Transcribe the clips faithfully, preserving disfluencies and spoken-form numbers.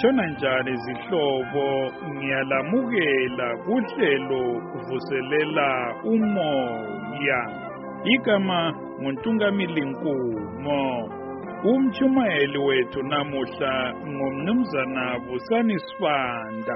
Zitshona njani zihlobo, ngiyalamukela kuhlelo vuselela umoya. Igama nguNtungamili Nkumo. Umchumayeli wethu namuhla ngumnumzana Busani Sibanda.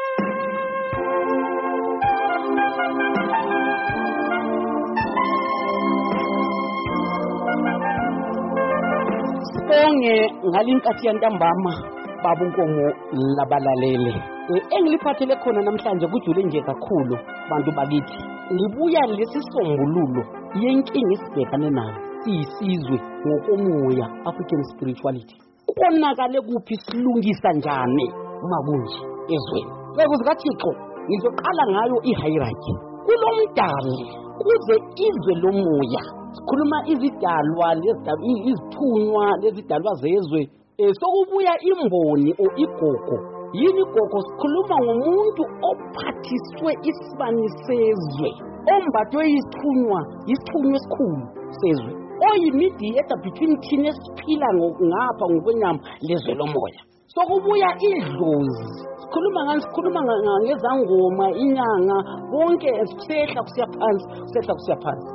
Sibonge ngalinkathi yantambama babunkomo labalalele. Engiliphathele khona namhlanje kujule nje kakhulu bantu bakithi. Libuya lesisombululo yenkinga esibhekane nayo siyisizwe ngokomoya, African spirituality. Konakale kuphi silungisa njani makunje ezweni. NgekuzikaThixo ngizoqala ngayo ihierarchy. Kulomdali kuze izwe lomoya. Sikhuluma izidalwa lezidalwa izithunywa lezidalwa zezwe. Sokubuya imboni o igogo. Yini igogo? Sikhuluma ngomuntu ophathiswe isibani sezwe, ombathwe isithunywa, isithunywa esikhulu sezwe, oyimediator between thina esiphila ngapha ngokwenyama lezwe lomoya. Sokubuya idlozi. Sikhuluma ngani? Sikhuluma ngezangoma, inyanga, bonke sihla kusiya phansi, sihla kusiya phansi.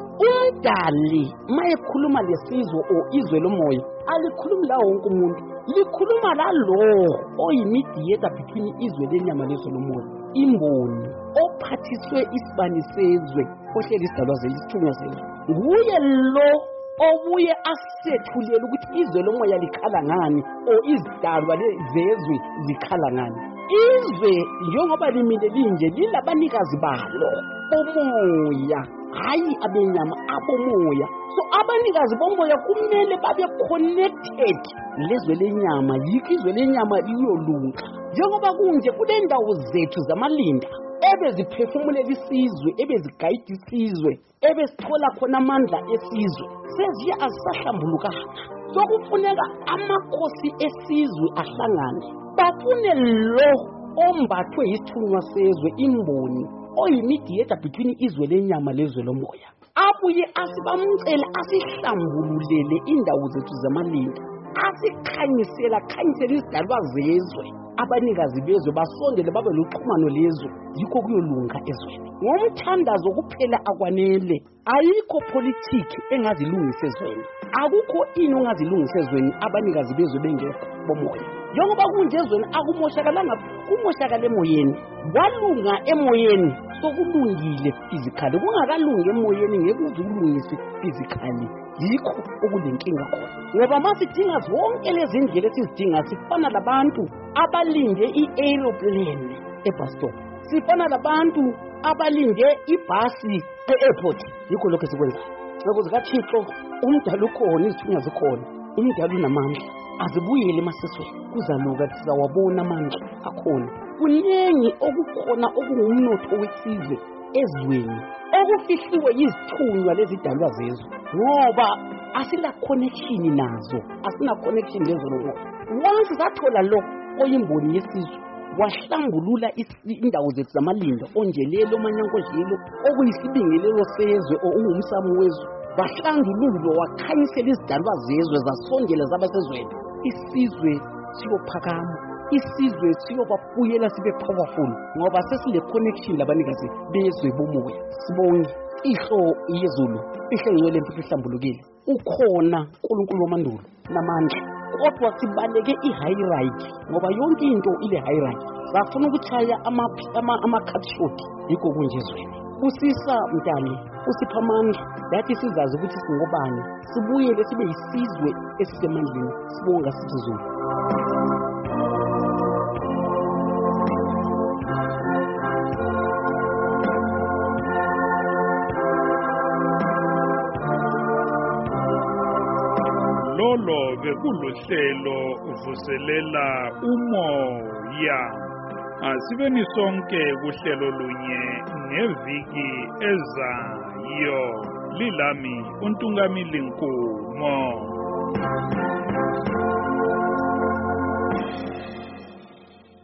Umdali mayekhuluma lesizwe o izwe lomoya, alikhulumi la wonke umuntu, likhuluma la lo oyimediator between izwe lenyama lezwe lomoya, imboni ophathiswe isibani sezwe, ohleli isidalwa zesithunywa sezwe. Nguye lo obuye asethulele ukuthi izwe lomoya likhala ngani o izidalwa zezwe zikhala ngani. Izwe njengoba limile linje lilabanikazi balo bomoya, hayi abenyama, abomoya. So abanikazi bomoya kumele babe connected lezwe lenyama, yikho izwe lenyama liyolunga. Njengoba kunje kule ndawo zethu zamalinda ebeziphefumulela isizwe, ebezigayida isizwe, ebesithola khona amandla esizwe, seziya azisahlambulukanga. Sokufuneka amakhosi esizwe ahlangane, bafune lo ombathwe isithunywa sezwe, imboni oyimediator between izwe lenyama lezwe lomoya, abuye asibamcela asihlambululele indawo zethu zamalinda, asikhanyisela khanyisela izidalwa zezwe, abanikazi bezwe basondele babe loxhumano lezwe, yikho kuyolunga ezweni. Ngomthandazo kuphela akwanele, ayikho politiki engazilungisa ezweni, akukho ini ongazilungisa ezweni abanikazi bezwe bengekho bomoya. Njengoba kunje ezweni akumoshakalanga, kumoshakala emoyeni, kwalunga emoyeni sokulungile physically, kungakalungi emoyeni ngeke uzulungise physically. Yikho okulenkinga khona, ngoba masidinga zonke lezi ndlela esizidinga, sifana labantu abalinde i-aeroplane e-bus stop, sifana labantu abalinde ibhasi e-airport. Yikho lokho esikwenzayo. NgekuzikaThixo umdali ukhona, izithunywa zikhona, umdali unamandla, azibuyele emasisweni, kuzaluka sizawabona amandla akhona. Kuningi okukhona okungumnotho wesizwe ezweni, okufihliwe yizithunywa lezidalwa zezwe, ngoba asila connection nazo, asina connection lezo lo. Once sathola lo oyimboni yesizwe, wahlambulula indawo zethu zamalindo, onjelelo manyankozelo, okuyisibingelelo sezwe o ungumsamo wezwe, bahlandululo wakhanyisela izidalwa zezwe zasondela zabasezweni, isizwe siyophakama, isizwe siyobabuyela sibe powerful, ngoba sesile connection labanikazi bezwe bomoya. Sibonge ihlo yezulu, ihle ngcwele mfihlo hlambulukile, ukhona uNkulunkulu wamandulo namandla, kodwa sibaleke ihierarchy, ngoba yonke into ile hierarchy. Bafuna ukuchaya ama ama cut short, yikho kunje ezweni. Usisa mntali, usipha amandla, yathi sizazi ukuthi singobani, sibuyele sibe yisizwe esisemandleni. Sibonga sizulu. Lolo bekuluhlelo vuselela umoya. Asibeni sonke kuhlelo lunye ngeviki ezayo. Lilami uNtungamili Nkumo.